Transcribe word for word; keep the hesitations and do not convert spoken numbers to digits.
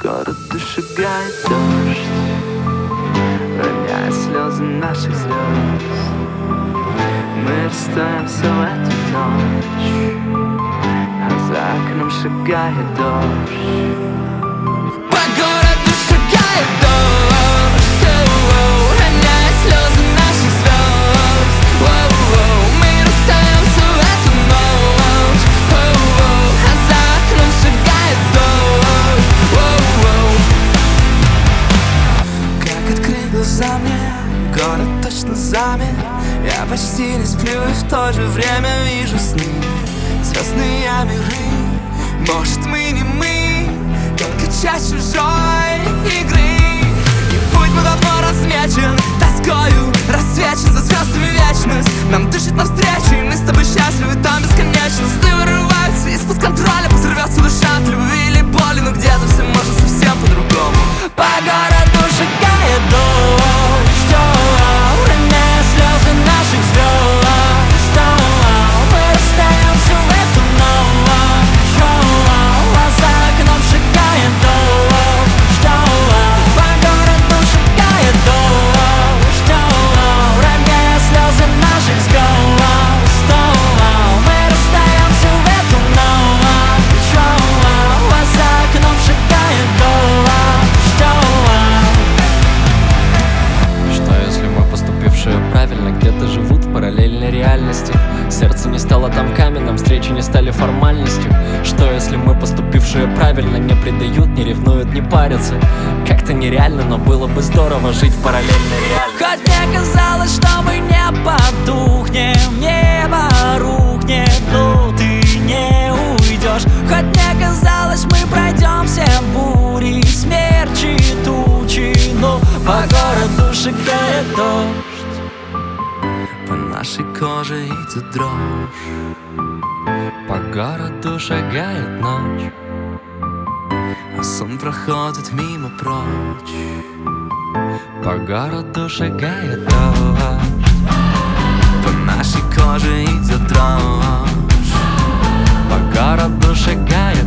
городу шагает дождь, роняя слезы наших звезд. Мы расстаемся в эту ночь, а за окном шагает дождь. По городу шагает дождь, роняя слезы наших звезд. Мы расстаемся в эту ночь, а за окном шагает дождь. Как открыть глаза мне, город точно замер. Я почти не сплю и в то же время вижу сны. Звездные миры, может мы не мы, только часть чужой игры. И путь мы давно размечен, тоскою рассвечен за звездами вечность. Нам дышит навстречу, и мы с тобой счастливы, там бесконечно. Сны вырываются из-под контроля, взорвется душа от любви или боли. Но где-то все может совсем по-другому. По городу шагает дождь, роняя слезы наших звезд. Мы расстаемся в эту ночь, а за окном шагает дождь. По городу шагает дождь, роняя слезы наших звезд. Мы расстаемся в эту ночь, а за окном шагает дождь. Что если мы, поступившие правильно, где-то живут в параллельной реальности? Сердце не стало там каменным, встречи не стали формальностью. Что если мы, поступившие правильно, не предают, не ревнуют, не парятся? Как-то нереально, но было бы здорово жить в параллельной реальности. Хоть мне казалось, что мы не потухнем, небо рухнет, но ты не уйдешь. Хоть мне казалось, мы пройдем все бури, смерчи, тучи, но по городу шагает дождь. По нашей коже идет дрожь, по городу шагает ночь, а сон проходит мимо прочь. По городу шагает дождь, по нашей коже идет дрожь, по городу шагает